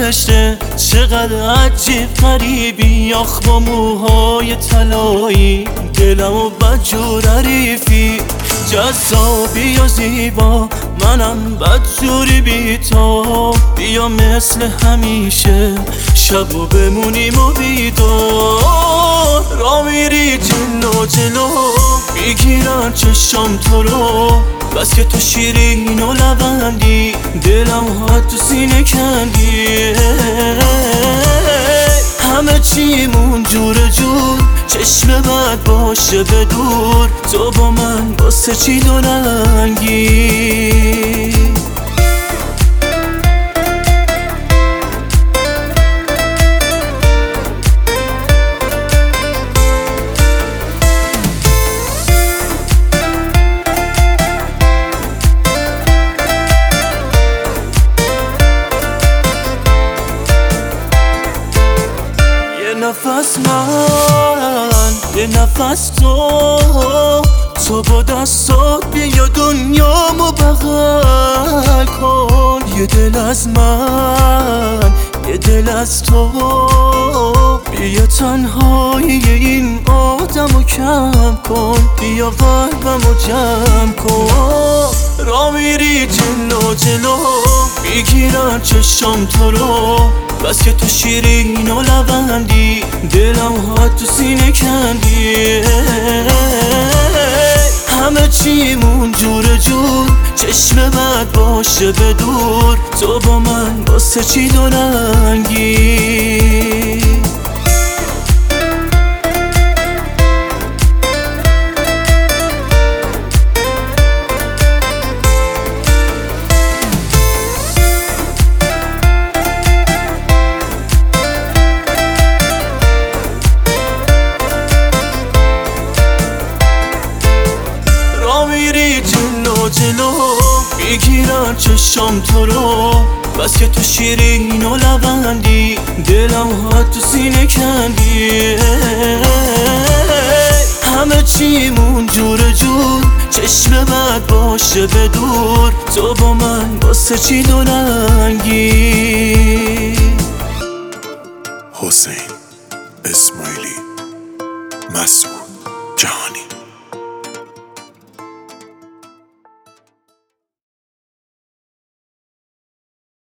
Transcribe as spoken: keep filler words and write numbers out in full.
فرشته چقدر عجیب غریبی، آخ با موهای طلایی دلمو بدجور حریفی، جذابی و زیبا منم بدجوری بی تو، بیا مثل همیشه شبو بمونیم و بیدار، را میری جلو جلو میگیرن چشم تو رو، بس که تو شیرین و لبندی دلم ها تو سینه کندی، همه چیمون جور جور چشم بد باشه به دور، تو با من واسه چی دو رنگی. نفس من یه نفس تو، تو با دستات بیا دنیامو بغل کن، یه دل از من یه دل از تو، بیا تنهایی این آدمو کم کن، بیا قلبمو جمع کن، را میری جلو جلو میگیرن چشم تو رو، بس که تو شیرین و لبندی دلم ها تو سینه کندی، همه چیمون جور جور چشم بد باشه به دور، تو با من واسه چی دو رنگی. میری جلو جلو میگیرن چشم تو رو، بس که تو شیرین و لبندی دلم ها تو سینه کندی، همه چیمون جور جور چشم بد باشه به دور، تو با من واسه چی دو رنگی.